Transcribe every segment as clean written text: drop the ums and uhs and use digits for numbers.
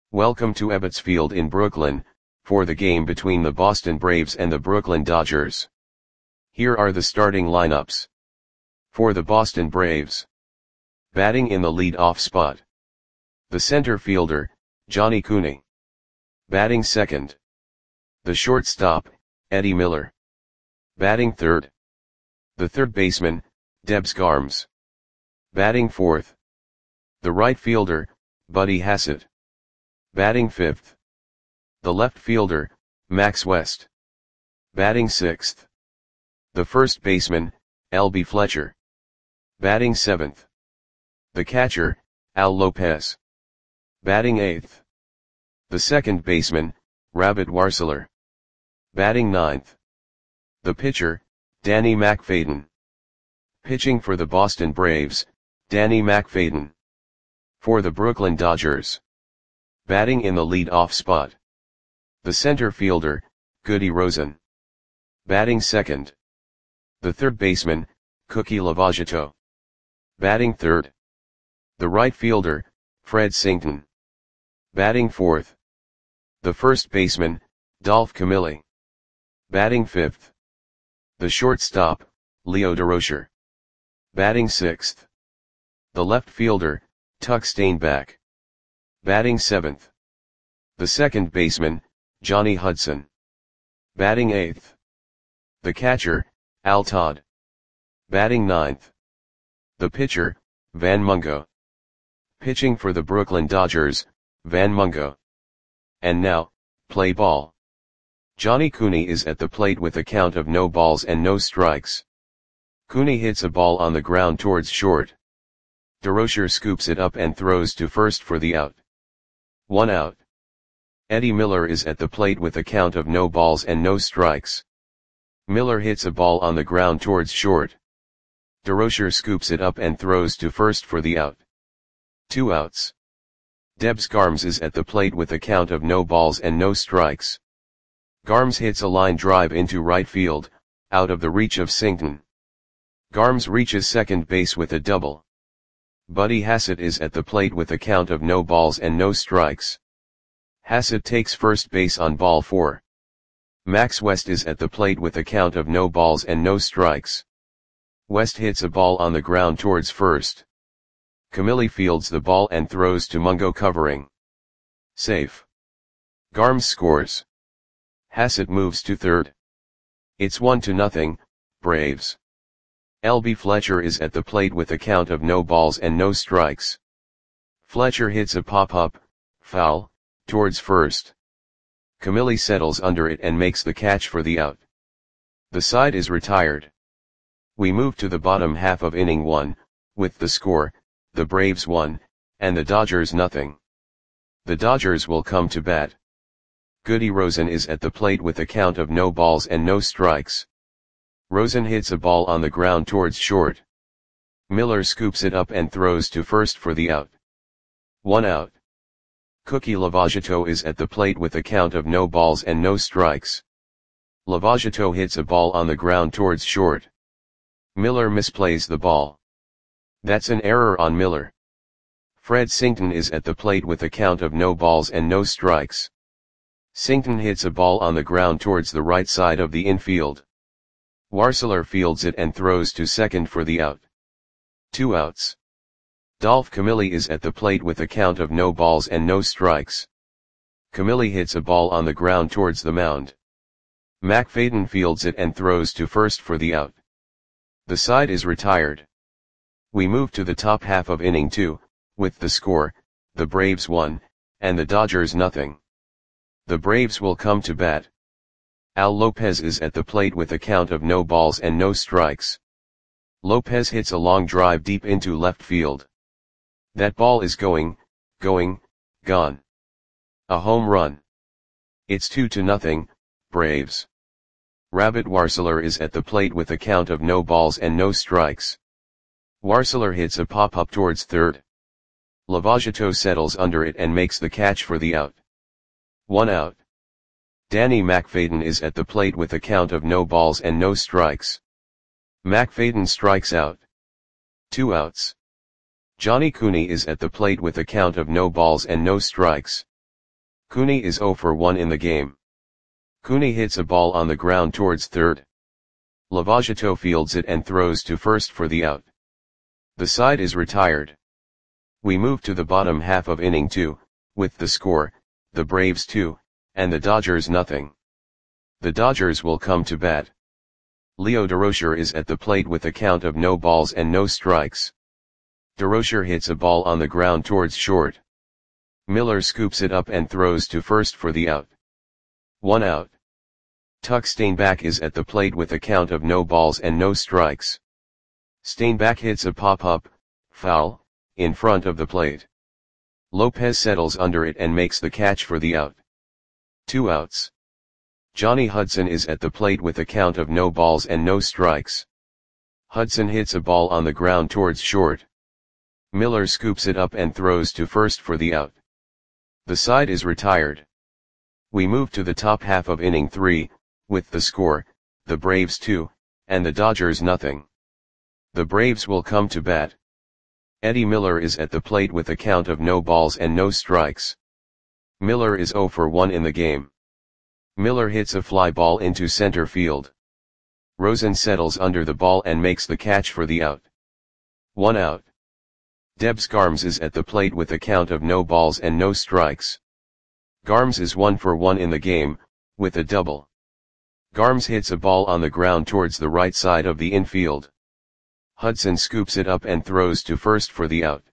Welcome to Ebbets Field in Brooklyn, for the game between the Boston Braves and the Brooklyn Dodgers. Here are the starting lineups. For the Boston Braves. Batting in the lead-off spot. The center fielder, Johnny Cooney. Batting second. The shortstop, Eddie Miller. Batting third. The third baseman, Debs Garms. Batting fourth. The right fielder, Buddy Hassett. Batting fifth. The left fielder, Max West. Batting sixth. The first baseman, L.B. Fletcher. Batting seventh. The catcher, Al Lopez. Batting eighth. The second baseman, Rabbit Warseler. Batting ninth. The pitcher, Danny McFadden. Pitching for the Boston Braves, Danny McFadden. For the Brooklyn Dodgers. Batting in the lead-off spot. The center fielder, Goody Rosen. Batting second. The third baseman, Cookie Lavagetto. Batting third. The right fielder, Fred Sington. Batting fourth. The first baseman, Dolph Camilli. Batting fifth. The shortstop, Leo Durocher. Batting sixth. The left fielder, Tuck Steinbach. Batting seventh. The second baseman, Johnny Hudson. Batting eighth. The catcher, Al Todd. Batting ninth. The pitcher, Van Mungo. Pitching for the Brooklyn Dodgers, Van Mungo. And now, play ball. Johnny Cooney is at the plate with a count of no balls and no strikes. Cooney hits a ball on the ground towards short. Durocher scoops it up and throws to first for the out. 1 out. Eddie Miller is at the plate with a count of no balls and no strikes. Miller hits a ball on the ground towards short. Durocher scoops it up and throws to first for the out. 2 outs. Debs Garms is at the plate with a count of no balls and no strikes. Garms hits a line drive into right field, out of the reach of Sington. Garms reaches second base with a double. Buddy Hassett is at the plate with a count of no balls and no strikes. Hassett takes first base on ball 4. Max West is at the plate with a count of no balls and no strikes. West hits a ball on the ground towards first. Camilli fields the ball and throws to Mungo covering. Safe. Garms scores. Hassett moves to third. It's 1-0, Braves. L.B. Fletcher is at the plate with a count of no balls and no strikes. Fletcher hits a pop-up, foul, towards first. Camilli settles under it and makes the catch for the out. The side is retired. We move to the bottom half of inning 1, with the score, the Braves 1, and the Dodgers 0. The Dodgers will come to bat. Goody Rosen is at the plate with a count of no balls and no strikes. Rosen hits a ball on the ground towards short. Miller scoops it up and throws to first for the out. 1 out. Cookie Lavagetto is at the plate with a count of no balls and no strikes. Lavagetto hits a ball on the ground towards short. Miller misplays the ball. That's an error on Miller. Fred Sington is at the plate with a count of no balls and no strikes. Sington hits a ball on the ground towards the right side of the infield. Warseler fields it and throws to second for the out. 2 outs. Dolph Camilli is at the plate with a count of no balls and no strikes. Camilli hits a ball on the ground towards the mound. McFadden fields it and throws to first for the out. The side is retired. We move to the top half of inning 2, with the score, the Braves 1, and the Dodgers 0. The Braves will come to bat. Al Lopez is at the plate with a count of no balls and no strikes. Lopez hits a long drive deep into left field. That ball is gone. A home run. It's 2-0, Braves. Rabbit Warseler is at the plate with a count of no balls and no strikes. Warseler hits a pop-up towards third. Lavagetto settles under it and makes the catch for the out. 1 out. Danny McFadden is at the plate with a count of no balls and no strikes. McFadden strikes out. 2 outs. Johnny Cooney is at the plate with a count of no balls and no strikes. Cooney is 0 for 1 in the game. Cooney hits a ball on the ground towards third. Lavagetto fields it and throws to first for the out. The side is retired. We move to the bottom half of inning 2, with the score, the Braves 2, and the Dodgers nothing. The Dodgers will come to bat. Leo Durocher is at the plate with a count of no balls and no strikes. Durocher hits a ball on the ground towards short. Miller scoops it up and throws to first for the out. 1 out. Tuck Steinbach is at the plate with a count of no balls and no strikes. Steinbach hits a pop-up, foul, in front of the plate. Lopez settles under it and makes the catch for the out. 2 outs. Johnny Hudson is at the plate with a count of no balls and no strikes. Hudson hits a ball on the ground towards short. Miller scoops it up and throws to first for the out. The side is retired. We move to the top half of inning 3, with the score, the Braves 2, and the Dodgers nothing. The Braves will come to bat. Eddie Miller is at the plate with a count of no balls and no strikes. Miller is 0 for 1 in the game. Miller hits a fly ball into center field. Rosen settles under the ball and makes the catch for the out. 1 out. Debs Garms is at the plate with a count of no balls and no strikes. Garms is 1 for 1 in the game, with a double. Garms hits a ball on the ground towards the right side of the infield. Hudson scoops it up and throws to first for the out.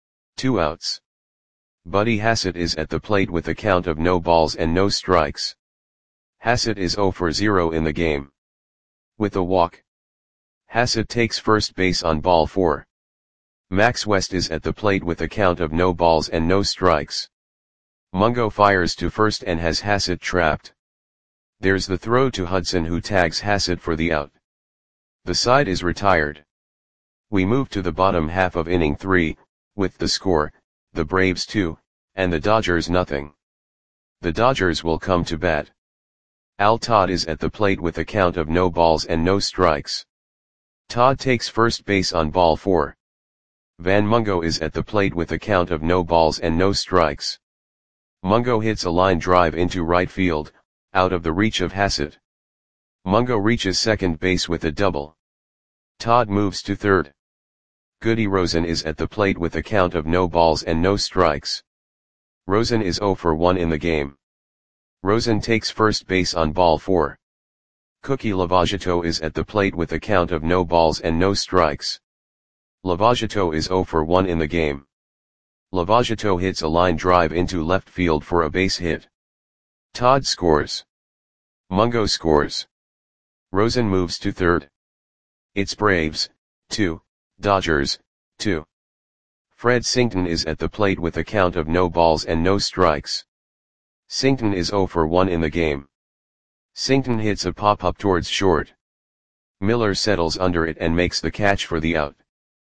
2 outs. Buddy Hassett is at the plate with a count of no balls and no strikes. Hassett is 0 for 0 in the game. With a walk. Hassett takes first base on ball 4. Max West is at the plate with a count of no balls and no strikes. Mungo fires to first and has Hassett trapped. There's the throw to Hudson, who tags Hassett for the out. The side is retired. We move to the bottom half of inning 3, with the score, the Braves 2, and the Dodgers nothing. The Dodgers will come to bat. Al Todd is at the plate with a count of no balls and no strikes. Todd takes first base on ball 4. Van Mungo is at the plate with a count of no balls and no strikes. Mungo hits a line drive into right field, out of the reach of Hassett. Mungo reaches second base with a double. Todd moves to third. Goody Rosen is at the plate with a count of no balls and no strikes. Rosen is 0 for 1 in the game. Rosen takes first base on ball 4. Cookie Lavagetto is at the plate with a count of no balls and no strikes. Lavagetto is 0 for 1 in the game. Lavagetto hits a line drive into left field for a base hit. Todd scores. Mungo scores. Rosen moves to third. It's Braves 2, Dodgers 2. Fred Sington is at the plate with a count of no balls and no strikes. Sington is 0 for 1 in the game. Sington hits a pop-up towards short. Miller settles under it and makes the catch for the out.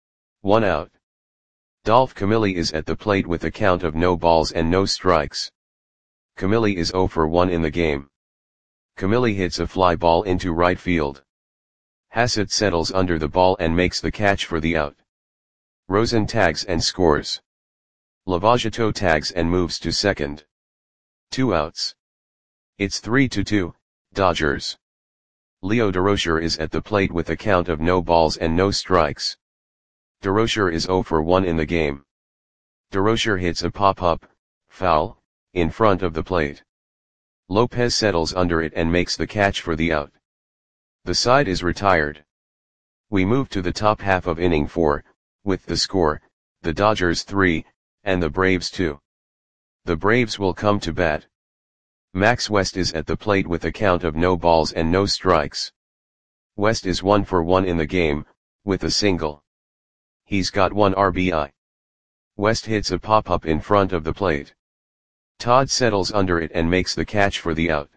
1 out. Dolph Camilli is at the plate with a count of no balls and no strikes. Camilli is 0 for 1 in the game. Camilli hits a fly ball into right field. Hassett settles under the ball and makes the catch for the out. Rosen tags and scores. Lavagetto tags and moves to second. 2 outs. It's 3-2, Dodgers. Leo Durocher is at the plate with a count of no balls and no strikes. Durocher is 0 for 1 in the game. Durocher hits a pop-up, foul, in front of the plate. Lopez settles under it and makes the catch for the out. The side is retired. We move to the top half of inning 4, with the score, the Dodgers 3, and the Braves 2. The Braves will come to bat. Max West is at the plate with a count of no balls and no strikes. West is 1 for 1 in the game, with a single. He's got 1 RBI. West hits a pop-up in front of the plate. Todd settles under it and makes the catch for the out.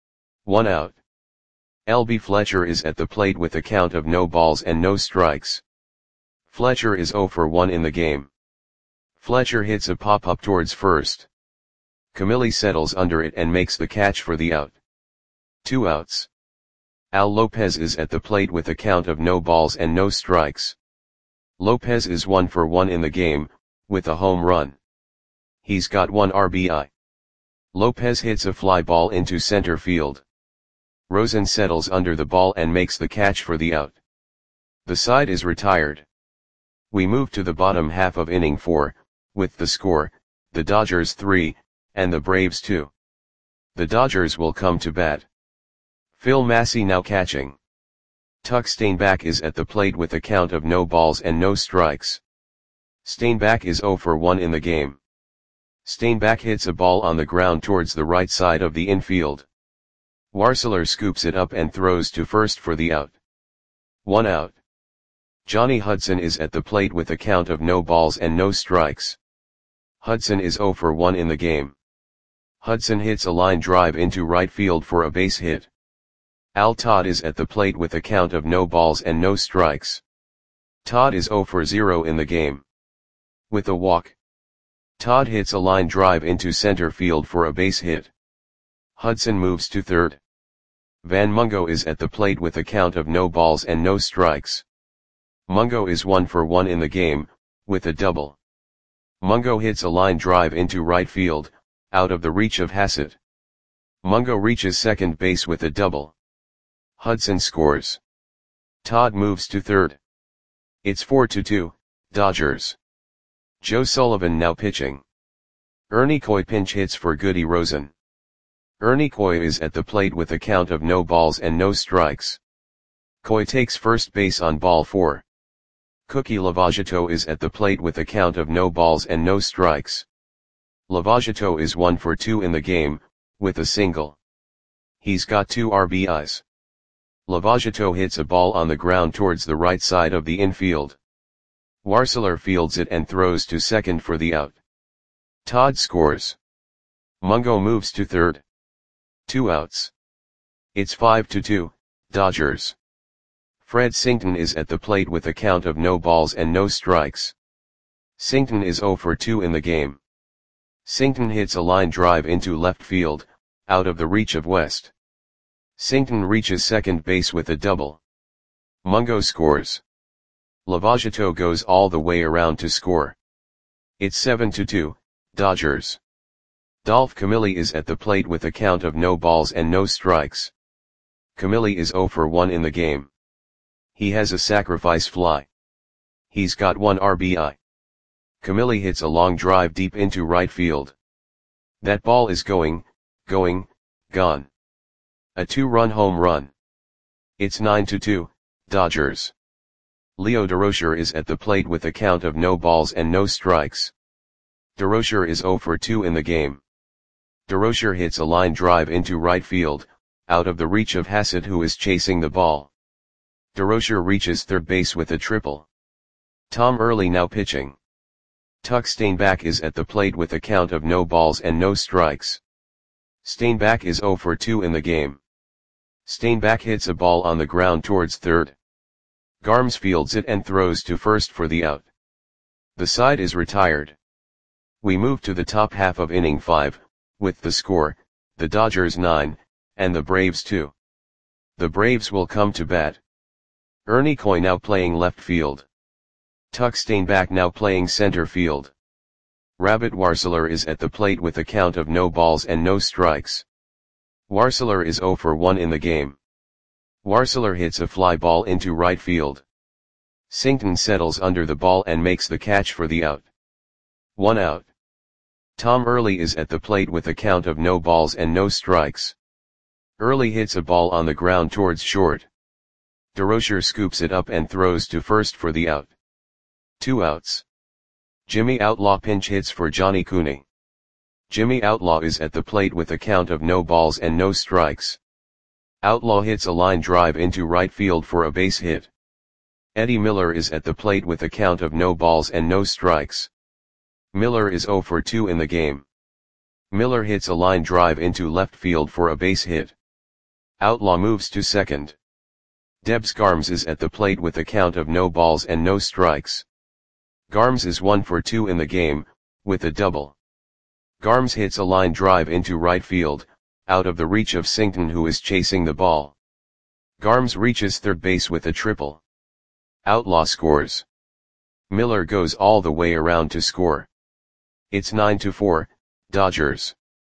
1 out. L.B. Fletcher is at the plate with a count of no balls and no strikes. Fletcher is 0 for 1 in the game. Fletcher hits a pop-up towards first. Camilli settles under it and makes the catch for the out. 2 outs. Al Lopez is at the plate with a count of no balls and no strikes. Lopez is 1 for 1 in the game, with a home run. He's got 1 RBI. Lopez hits a fly ball into center field. Rosen settles under the ball and makes the catch for the out. The side is retired. We move to the bottom half of inning 4, with the score, the Dodgers 3, and the Braves 2. The Dodgers will come to bat. Phil Massey now catching. Tuck Steinbach is at the plate with a count of no balls and no strikes. Steinbach is 0 for 1 in the game. Steinbach hits a ball on the ground towards the right side of the infield. Warseler scoops it up and throws to first for the out. 1 out. Johnny Hudson is at the plate with a count of no balls and no strikes. Hudson is 0 for 1 in the game. Hudson hits a line drive into right field for a base hit. Al Todd is at the plate with a count of no balls and no strikes. Todd is 0 for 0 in the game. With a walk. Todd hits a line drive into center field for a base hit. Hudson moves to third. Van Mungo is at the plate with a count of no balls and no strikes. Mungo is 1 for 1 in the game, with a double. Mungo hits a line drive into right field, out of the reach of Hassett. Mungo reaches second base with a double. Hudson scores. Todd moves to third. It's 4-2, Dodgers. Joe Sullivan now pitching. Ernie Coy pinch hits for Goody Rosen. Ernie Coy is at the plate with a count of no balls and no strikes. Coy takes first base on ball 4. Cookie Lavagetto is at the plate with a count of no balls and no strikes. Lavagetto is 1 for 2 in the game, with a single. He's got 2 RBIs. Lavagetto hits a ball on the ground towards the right side of the infield. Warseler fields it and throws to second for the out. Todd scores. Mungo moves to third. 2 outs. It's 5-2, Dodgers. Fred Sington is at the plate with a count of no balls and no strikes. Sington is 0 for 2 in the game. Sington hits a line drive into left field, out of the reach of West. Sington reaches second base with a double. Mungo scores. Lavagetto goes all the way around to score. It's 7-2, Dodgers. Dolph Camilli is at the plate with a count of no balls and no strikes. Camilli is 0 for 1 in the game. He has a sacrifice fly. He's got 1 RBI. Camilli hits a long drive deep into right field. That ball is gone. A 2-run home run. It's 9-2, Dodgers. Leo Durocher is at the plate with a count of no balls and no strikes. Durocher is 0 for 2 in the game. Durocher hits a line drive into right field, out of the reach of Hassett who is chasing the ball. Durocher reaches third base with a triple. Tom Early now pitching. Tuck Steinbach is at the plate with a count of no balls and no strikes. Steinbach is 0 for 2 in the game. Steinbach hits a ball on the ground towards third. Garms fields it and throws to first for the out. The side is retired. We move to the top half of inning 5, with the score, the Dodgers 9, and the Braves 2. The Braves will come to bat. Ernie Coy now playing left field. Tuck Steinbach now playing center field. Rabbit Warseler is at the plate with a count of no balls and no strikes. Warseler is 0 for 1 in the game. Warseler hits a fly ball into right field. Sington settles under the ball and makes the catch for the out. 1 out. Tom Early is at the plate with a count of no balls and no strikes. Early hits a ball on the ground towards short. Durocher scoops it up and throws to first for the out. 2 outs. Jimmy Outlaw pinch hits for Johnny Cooney. Jimmy Outlaw is at the plate with a count of no balls and no strikes. Outlaw hits a line drive into right field for a base hit. Eddie Miller is at the plate with a count of no balls and no strikes. Miller is 0 for 2 in the game. Miller hits a line drive into left field for a base hit. Outlaw moves to second. Debs Garms is at the plate with a count of no balls and no strikes. Garms is 1 for 2 in the game, with a double. Garms hits a line drive into right field, out of the reach of Sington who is chasing the ball. Garms reaches third base with a triple. Outlaw scores. Miller goes all the way around to score. It's 9-4, Dodgers.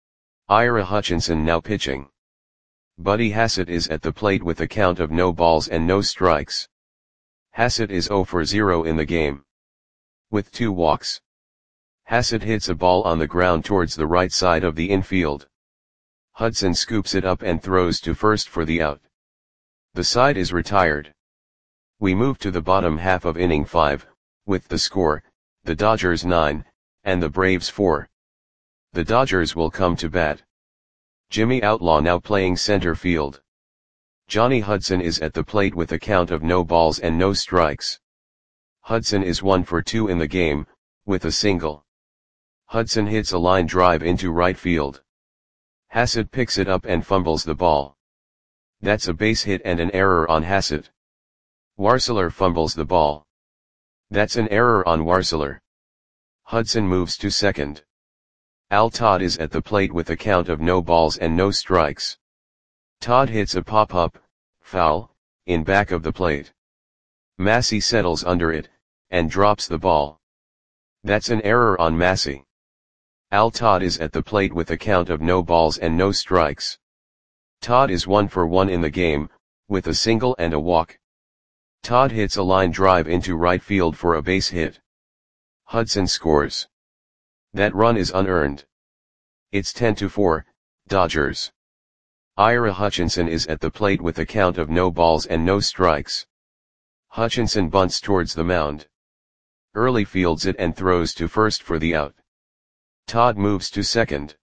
Ira Hutchinson now pitching. Buddy Hassett is at the plate with a count of no balls and no strikes. Hassett is 0 for 0 in the game, with 2 walks. Hassett hits a ball on the ground towards the right side of the infield. Hudson scoops it up and throws to first for the out. The side is retired. We move to the bottom half of inning 5, with the score, the Dodgers 9, and the Braves 4. The Dodgers will come to bat. Jimmy Outlaw now playing center field. Johnny Hudson is at the plate with a count of no balls and no strikes. Hudson is 1 for 2 in the game, with a single. Hudson hits a line drive into right field. Hassett picks it up and fumbles the ball. That's a base hit and an error on Hassett. Warseler fumbles the ball. That's an error on Warseler. Hudson moves to second. Al Todd is at the plate with a count of no balls and no strikes. Todd hits a pop-up, foul, in back of the plate. Massey settles under it, and drops the ball. That's an error on Massey. Al Todd is at the plate with a count of no balls and no strikes. Todd is 1 for 1 in the game, with a single and a walk. Todd hits a line drive into right field for a base hit. Hudson scores. That run is unearned. It's 10-4, Dodgers. Ira Hutchinson is at the plate with a count of no balls and no strikes. Hutchinson bunts towards the mound. Early fields it and throws to first for the out. Todd moves to second.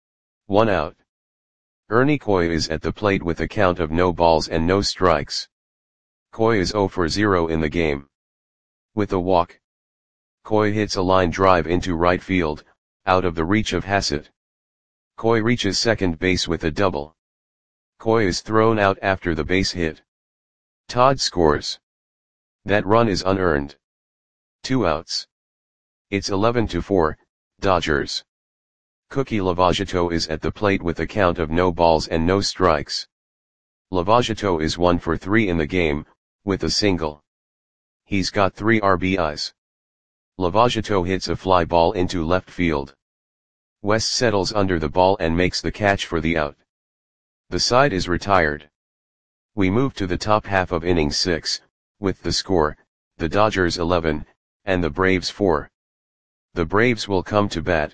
1 out. Ernie Coy is at the plate with a count of no balls and no strikes. Coy is 0 for 0 in the game, with a walk. Coy hits a line drive into right field, out of the reach of Hassett. Coy reaches second base with a double. Coy is thrown out after the base hit. Todd scores. That run is unearned. 2 outs. It's 11-4, Dodgers. Cookie Lavagetto is at the plate with a count of no balls and no strikes. Lavagetto is 1 for 3 in the game, with a single. He's got 3 RBIs. Lavagetto hits a fly ball into left field. West settles under the ball and makes the catch for the out. The side is retired. We move to the top half of inning 6, with the score, the Dodgers 11, and the Braves 4. The Braves will come to bat.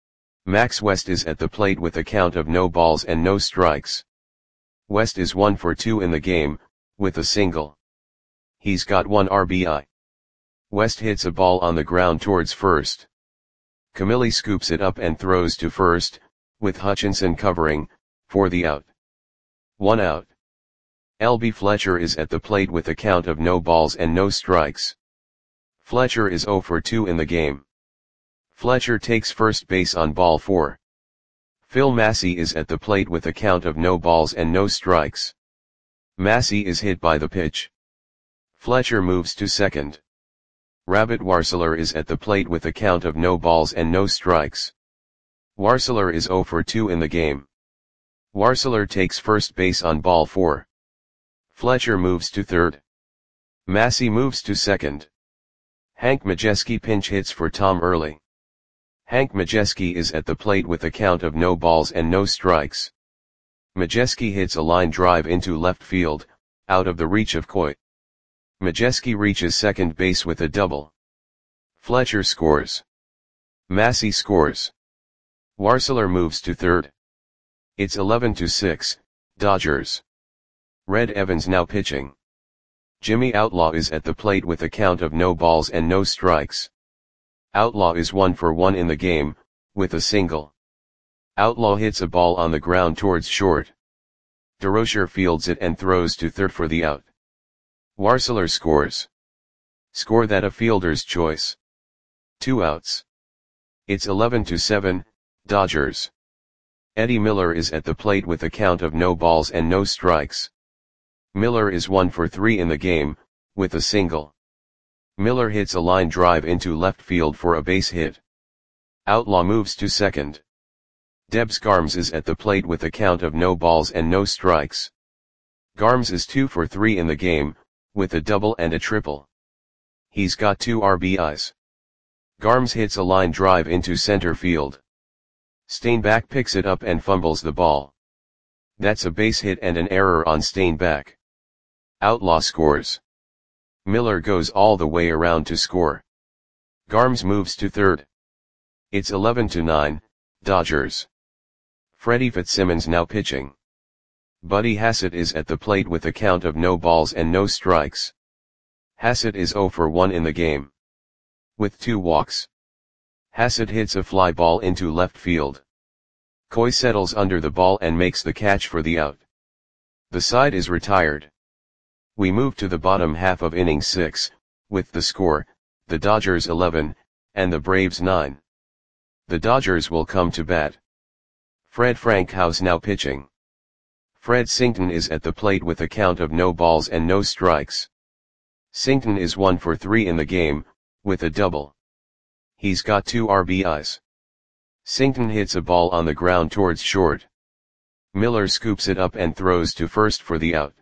Max West is at the plate with a count of no balls and no strikes. West is 1 for 2 in the game, with a single. He's got 1 RBI. West hits a ball on the ground towards first. Camilli scoops it up and throws to first, with Hutchinson covering, for the out. 1 out. L.B. Fletcher is at the plate with a count of no balls and no strikes. Fletcher is 0 for 2 in the game. Fletcher takes first base on ball 4. Phil Massey is at the plate with a count of no balls and no strikes. Massey is hit by the pitch. Fletcher moves to second. Rabbit Warseler is at the plate with a count of no balls and no strikes. Warseler is 0 for 2 in the game. Warseler takes first base on ball 4. Fletcher moves to third. Massey moves to second. Hank Majeski pinch hits for Tom Early. Hank Majeski is at the plate with a count of no balls and no strikes. Majeski hits a line drive into left field, out of the reach of Coy. Majeski reaches second base with a double. Fletcher scores. Massey scores. Warseler moves to third. It's 11-6, Dodgers. Red Evans now pitching. Jimmy Outlaw is at the plate with a count of no balls and no strikes. Outlaw is 1 for 1 in the game, with a single. Outlaw hits a ball on the ground towards short. DeRocher fields it and throws to third for the out. Warseler scores. Score that a fielder's choice. 2 outs. It's 11-7, Dodgers. Eddie Miller is at the plate with a count of no balls and no strikes. Miller is 1 for 3 in the game, with a single. Miller hits a line drive into left field for a base hit. Outlaw moves to second. Debs Garms is at the plate with a count of no balls and no strikes. Garms is 2 for 3 in the game, with a double and a triple. He's got 2 RBIs. Garms hits a line drive into center field. Steinbach picks it up and fumbles the ball. That's a base hit and an error on Steinbach. Outlaw scores. Miller goes all the way around to score. Garmes moves to third. It's 11-9, Dodgers. Freddie Fitzsimmons now pitching. Buddy Hassett is at the plate with a count of no balls and no strikes. Hassett is 0 for 1 in the game. With 2 walks. Hassett hits a fly ball into left field. Coy settles under the ball and makes the catch for the out. The side is retired. We move to the bottom half of inning 6, with the score, the Dodgers 11, and the Braves 9. The Dodgers will come to bat. Fred Frankhouse now pitching. Fred Sington is at the plate with a count of no balls and no strikes. Sington is 1 for 3 in the game, with a double. He's got 2 RBIs. Sington hits a ball on the ground towards short. Miller scoops it up and throws to first for the out.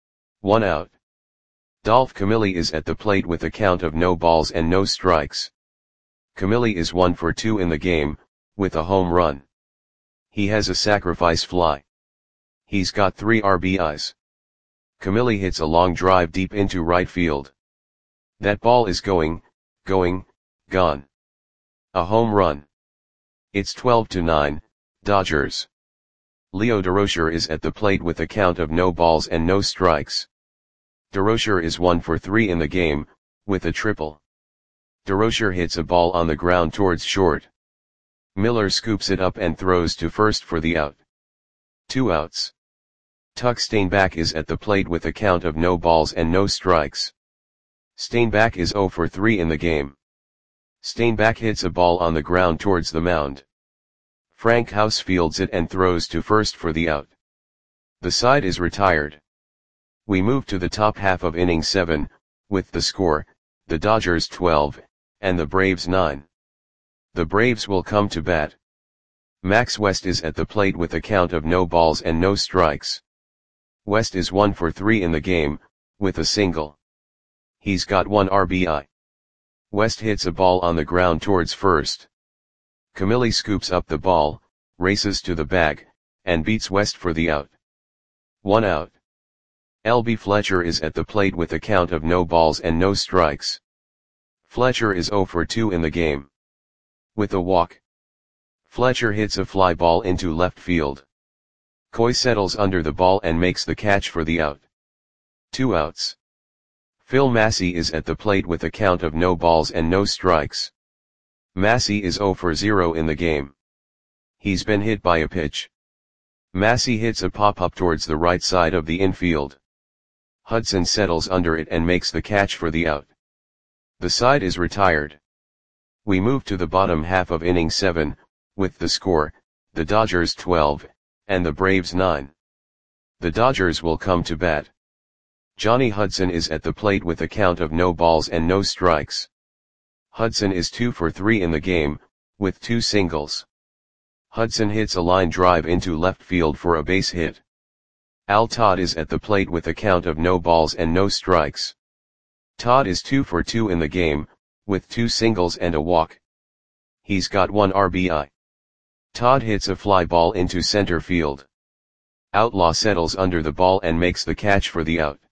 1 out. Dolph Camilli is at the plate with a count of no balls and no strikes. Camilli is 1 for 2 in the game, with a home run. He has a sacrifice fly. He's got 3 RBIs. Camilli hits a long drive deep into right field. That ball is going, gone. A home run. It's 12-9, Dodgers. Leo Durocher is at the plate with a count of no balls and no strikes. Durocher is 1 for 3 in the game, with a triple. Durocher hits a ball on the ground towards short. Miller scoops it up and throws to first for the out. 2 outs. Tuck Steinbach is at the plate with a count of no balls and no strikes. Steinbach is 0 for 3 in the game. Steinbach hits a ball on the ground towards the mound. Frankhouse fields it and throws to first for the out. The side is retired. We move to the top half of inning 7, with the score, the Dodgers 12, and the Braves 9. The Braves will come to bat. Max West is at the plate with a count of no balls and no strikes. West is 1 for 3 in the game, with a single. He's got 1 RBI. West hits a ball on the ground towards first. Camilli scoops up the ball, races to the bag, and beats West for the out. 1 out. L.B. Fletcher is at the plate with a count of no balls and no strikes. Fletcher is 0 for 2 in the game. With a walk. Fletcher hits a fly ball into left field. Coy settles under the ball and makes the catch for the out. 2 outs. Phil Massey is at the plate with a count of no balls and no strikes. Massey is 0 for 0 in the game. He's been hit by a pitch. Massey hits a pop-up towards the right side of the infield. Hudson settles under it and makes the catch for the out. The side is retired. We move to the bottom half of inning 7, with the score, the Dodgers 12, and the Braves 9. The Dodgers will come to bat. Johnny Hudson is at the plate with a count of no balls and no strikes. Hudson is 2 for 3 in the game, with 2 singles. Hudson hits a line drive into left field for a base hit. Al Todd is at the plate with a count of no balls and no strikes. Todd is 2 for 2 in the game, with 2 singles and a walk. He's got 1 RBI. Todd hits a fly ball into center field. Outlaw settles under the ball and makes the catch for the out.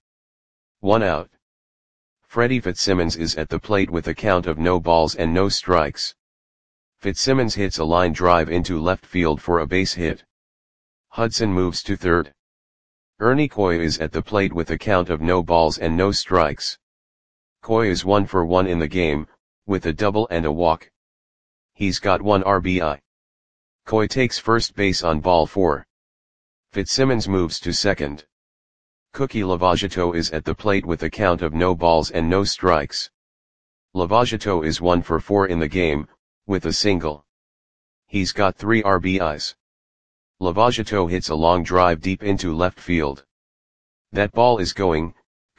1 out. Freddie Fitzsimmons is at the plate with a count of no balls and no strikes. Fitzsimmons hits a line drive into left field for a base hit. Hudson moves to third. Ernie Coy is at the plate with a count of no balls and no strikes. Coy is 1 for 1 in the game, with a double and a walk. He's got 1 RBI. Coy takes first base on ball 4. Fitzsimmons moves to second. Cookie Lavagetto is at the plate with a count of no balls and no strikes. Lavagetto is 1 for 4 in the game, with a single. He's got 3 RBIs. Lavagetto hits a long drive deep into left field. That ball is going,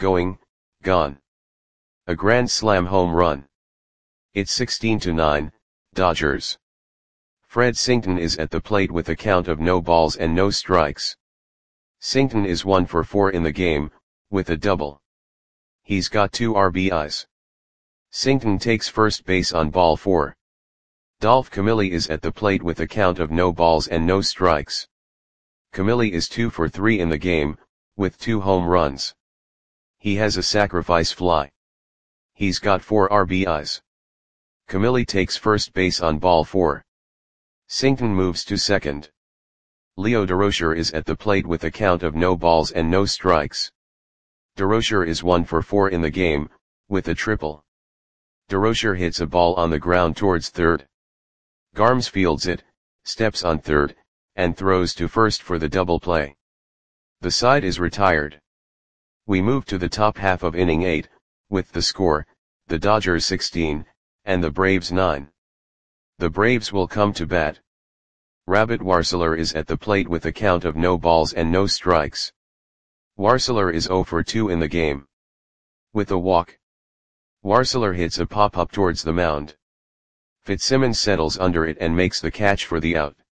gone. A grand slam home run. It's 16-9, Dodgers. Fred Sington is at the plate with a count of no balls and no strikes. Sington is 1 for 4 in the game, with a double. He's got 2 RBIs. Sington takes first base on ball 4. Dolph Camilli is at the plate with a count of no balls and no strikes. Camilli is 2 for 3 in the game, with 2 home runs. He has a sacrifice fly. He's got 4 RBIs. Camilli takes first base on ball 4. Singleton moves to second. Leo Durocher is at the plate with a count of no balls and no strikes. Durocher is 1 for 4 in the game, with a triple. Durocher hits a ball on the ground towards third. Garmes fields it, steps on third, and throws to first for the double play. The side is retired. We move to the top half of inning 8, with the score, the Dodgers 16, and the Braves 9. The Braves will come to bat. Rabbit Warseler is at the plate with a count of no balls and no strikes. Warseler is 0 for 2 in the game. With a walk. Warseler hits a pop-up towards the mound. Fitzsimmons settles under it and makes the catch for the out.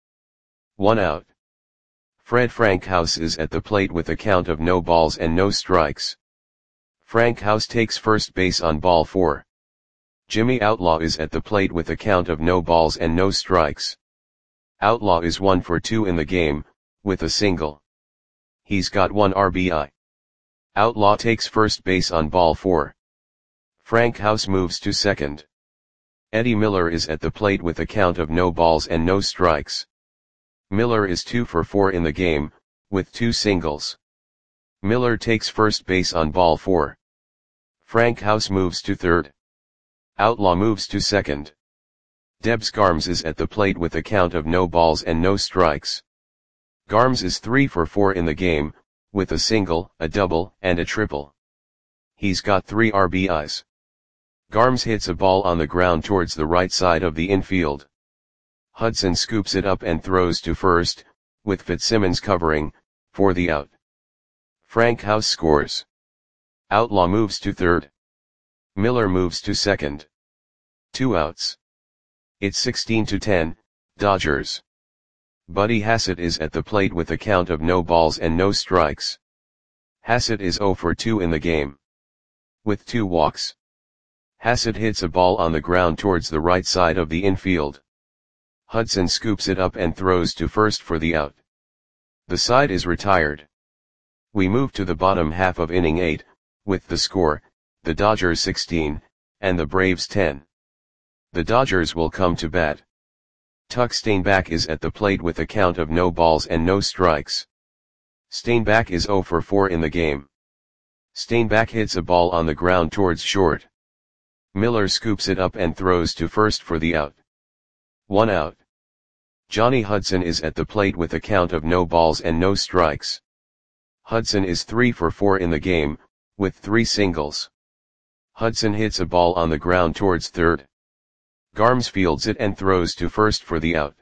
1 out. Fred Frankhouse is at the plate with a count of no balls and no strikes. Frankhouse takes first base on ball 4. Jimmy Outlaw is at the plate with a count of no balls and no strikes. Outlaw is 1 for 2 in the game, with a single. He's got 1 RBI. Outlaw takes first base on ball 4. Frankhouse moves to second. Eddie Miller is at the plate with a count of no balls and no strikes. Miller is 2 for 4 in the game, with 2 singles. Miller takes first base on ball 4. Frankhouse moves to third. Outlaw moves to second. Debs Garmes is at the plate with a count of no balls and no strikes. Garmes is 3 for 4 in the game, with a single, a double, and a triple. He's got 3 RBIs. Garmes hits a ball on the ground towards the right side of the infield. Hudson scoops it up and throws to first, with Fitzsimmons covering, for the out. Frankhouse scores. Outlaw moves to third. Miller moves to second. 2 outs. It's 16-10, Dodgers. Buddy Hassett is at the plate with a count of no balls and no strikes. Hassett is 0 for 2 in the game. With 2 walks. Hassett hits a ball on the ground towards the right side of the infield. Hudson scoops it up and throws to first for the out. The side is retired. We move to the bottom half of inning 8, with the score, the Dodgers 16, and the Braves 10. The Dodgers will come to bat. Tuck Steinbach is at the plate with a count of no balls and no strikes. Steinbach is 0 for 4 in the game. Steinbach hits a ball on the ground towards short. Miller scoops it up and throws to first for the out. 1 out. Johnny Hudson is at the plate with a count of no balls and no strikes. Hudson is 3 for 4 in the game, with 3 singles. Hudson hits a ball on the ground towards third. Garmes fields it and throws to first for the out.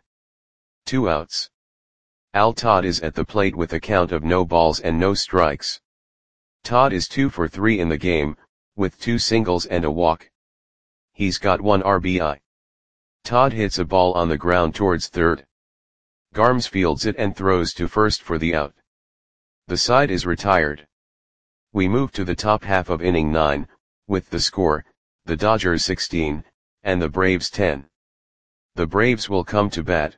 2 outs. Al Todd is at the plate with a count of no balls and no strikes. Todd is 2 for 3 in the game, with 2 singles and a walk. He's got 1 RBI. Todd hits a ball on the ground towards third. Garmes fields it and throws to first for the out. The side is retired. We move to the top half of inning 9, with the score, the Dodgers 16, and the Braves 10. The Braves will come to bat.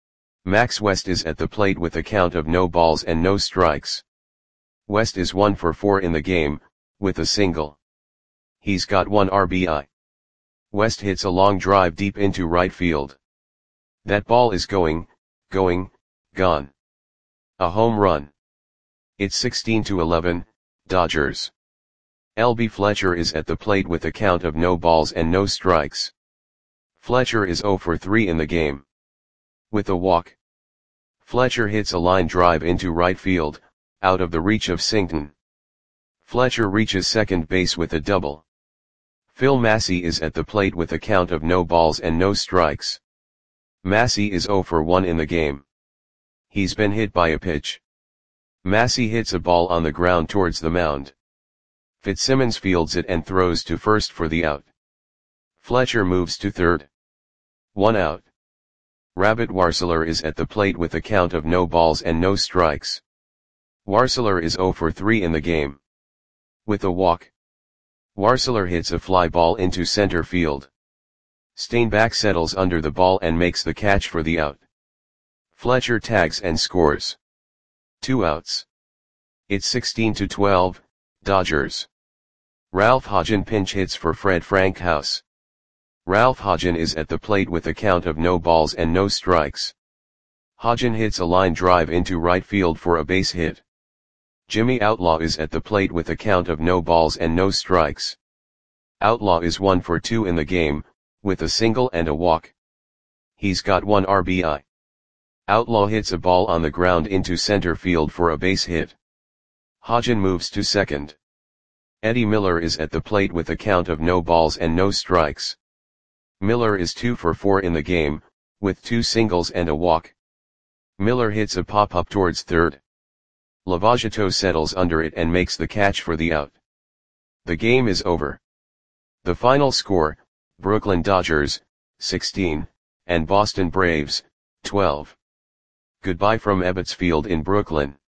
Max West is at the plate with a count of no balls and no strikes. West is 1 for 4 in the game, with a single. He's got 1 RBI. West hits a long drive deep into right field. That ball is gone. A home run. It's 16-11, Dodgers. L.B. Fletcher is at the plate with a count of no balls and no strikes. Fletcher is 0 for 3 in the game. With a walk. Fletcher hits a line drive into right field, out of the reach of Singleton. Fletcher reaches second base with a double. Phil Massey is at the plate with a count of no balls and no strikes. Massey is 0 for 1 in the game. He's been hit by a pitch. Massey hits a ball on the ground towards the mound. Fitzsimmons fields it and throws to first for the out. Fletcher moves to third. 1 out. Rabbit Warseler is at the plate with a count of no balls and no strikes. Warseler is 0 for 3 in the game. With a walk. Warseler hits a fly ball into center field. Steinbach settles under the ball and makes the catch for the out. Fletcher tags and scores. 2 outs. It's 16-12, Dodgers. Ralph Hodgen pinch hits for Fred Frankhouse. Ralph Hodgen is at the plate with a count of no balls and no strikes. Hodgen hits a line drive into right field for a base hit. Jimmy Outlaw is at the plate with a count of no balls and no strikes. Outlaw is 1 for 2 in the game, with a single and a walk. He's got 1 RBI. Outlaw hits a ball on the ground into center field for a base hit. Hodgen moves to second. Eddie Miller is at the plate with a count of no balls and no strikes. Miller is 2 for 4 in the game, with 2 singles and a walk. Miller hits a pop-up towards third. Lavagetto settles under it and makes the catch for the out. The game is over. The final score, Brooklyn Dodgers, 16, and Boston Braves, 12. Goodbye from Ebbets Field in Brooklyn.